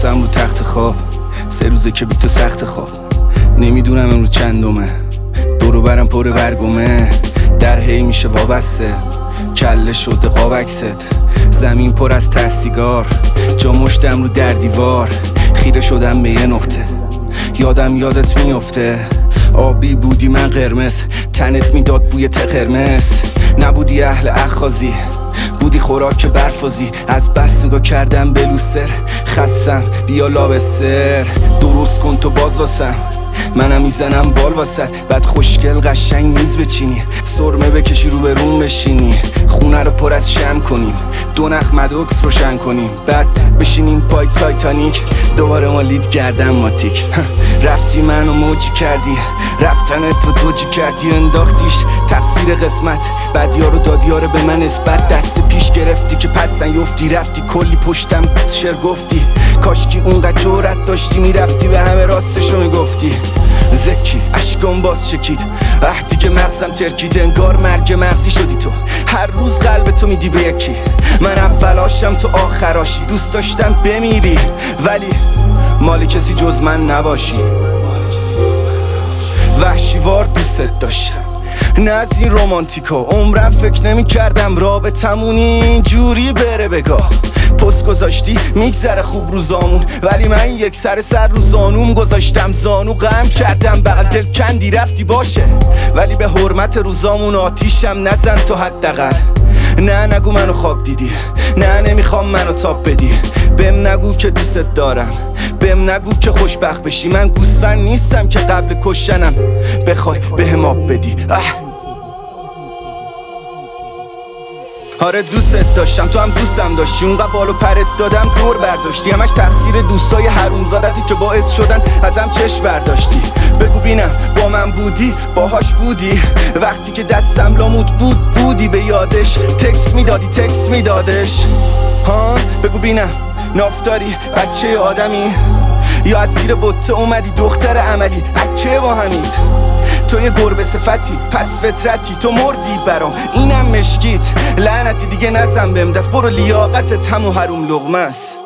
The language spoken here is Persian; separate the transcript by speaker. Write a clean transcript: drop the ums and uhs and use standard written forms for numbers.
Speaker 1: نشستم رو تخت خواب، 3 روزه که بی تو سخت خواب. نمیدونم امروز چندمه، دورو برم پر برگمه. در هی میشه وابسته، کله شده قاب عکست. زمین پر از ته سیگار، جا مشتم رو در دیوار. خیره شدم به یه نقطه، یادم یادت میفته. آبی بودی من قرمز، تنت میداد بوی ته قرمز. نبودی اهل اخاذی، بودی خوراک برفازی. از بس نگاه کردم به لوستر، خستم بیا لابستر. درست کن تو باز واسم، منم میزنم بال واسد. بعد خوشگل قشنگ میز بچینی، سرمه بکشی رو به روم بشینی. خونه رو پر از شم کنیم، 2 نخ مدوکس روشن کنیم. بعد بشینیم پای تایتانیک، دوباره ما لید گردن ماتیک. رفتی منو موجی کردی، رفتن تو توجی کردی. انداختیش تقصیر قسمت، بعد یارو دادی یاره به من نسبت. دست پیش گرفتی که پسن یفتی، رفتی کلی پشتم شعر گفتی. کاشکی اونقدر جرأت داشتی میرفتی به همه راستشو میگفتی. زکی اشکم باز چکید، وقتی که مغزم ترکید. انگار مرگ مغزی شدی تو، هر روز قلب تو میدی به یکی. من اولاشم تو آخراشی، دوست داشتم بمیری ولی مال کسی جز من نباشی. وحشیوار دوست داشتم، نه از این رومانتیکا. عمرم فکر نمی کردم رابطمون اینجوری بره بگاه. پست گذاشتی میگذره خوب روزامون، ولی من یک سر رو زانوم گذاشتم. زانو غم کردم بغل دل کندی رفتی باشه، ولی به حرمت روزامون آتیشم نزن تو حداقل. نه نگو منو خواب دیدی، نه نمیخوام منو تاب بدی. بهم نگو که دوست دارم، بهم نگو که خوشبخت بشی. من گوسفند نیستم که قبل کشتنم بخوای بهم آب بدی. آره دوست داشتم، تو هم دوستم داشتی. اونقدر بالو پرت دادم دور برداشتی. همش تقصیر دوستای حرومزادتی که باعث شدن ازم چشم برداشتی. بگو بینم با من بودی، باهاش بودی. وقتی که دستم لامود بود بودی به یادش. تکس میدادش ها. بگو بینم نافتاری بچه آدمی، یا از زیر بطه اومدی دختر عملی. اکه با همید تو یه گربه صفتی، پس فطرتی تو مردی برام. اینم مشکیت لعنتی دیگه نزن بهم دست. برو لیاقتت همو حروم لقمه است.